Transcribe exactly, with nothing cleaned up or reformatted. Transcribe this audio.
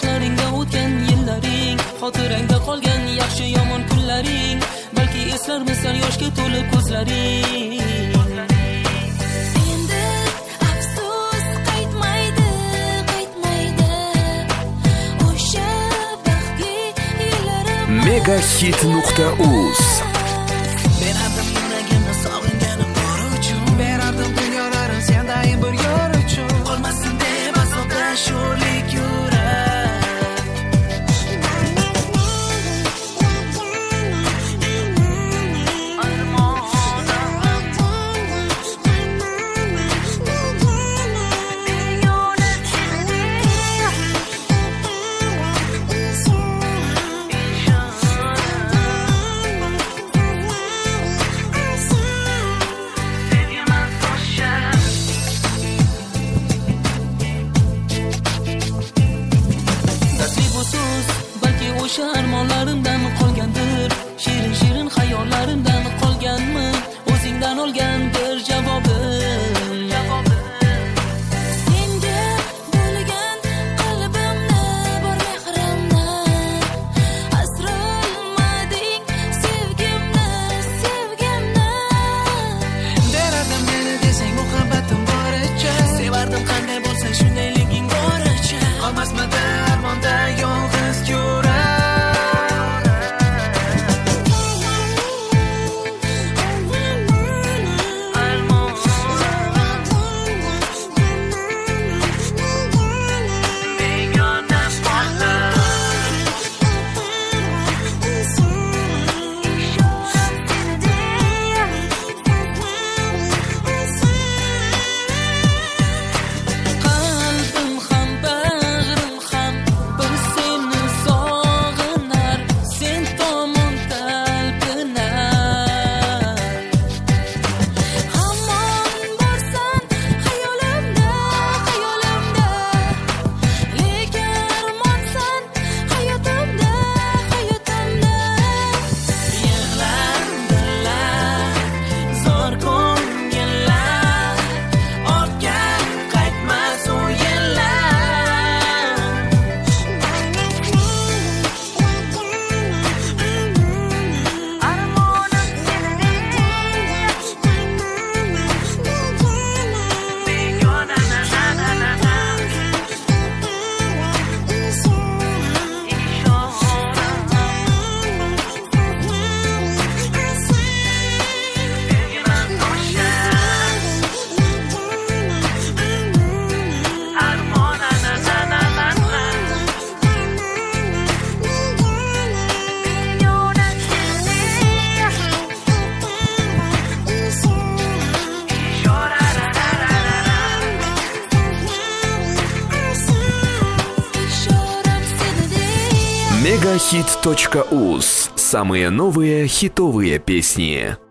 Qoshlaringda o'tgan yillaring, xotirangda qolgan yaxshi yomon kunlaring, balki eslarmisan yoshga to'lib ko'zlaring. Endi afsus qaytmaydi, qaytmaydi o'sha baxtli yillarim. megahit nuqta uz Berardim yuragimni sog'ingani bor uchun, berardim dunyolarim sendayin bir yor uchun. Qolmasin deb azobda sho'rlik yurak. Balki o'sha armonlarimdan qolgandir, shirin shirin xayollarimdan qolganmi, o'zingdan olgandir javobim. Senga bo'lgan qalbimni, bor mehrimni asrolmading, sevgimni, sevgimni. Berardim meni desang muhabbatim boricha, sevardim qanday bo'lsa shundayliging boricha. Qolmasmidi armonda yolg'iz yurak. мегахит точка уз. Самые новые хитовые песни.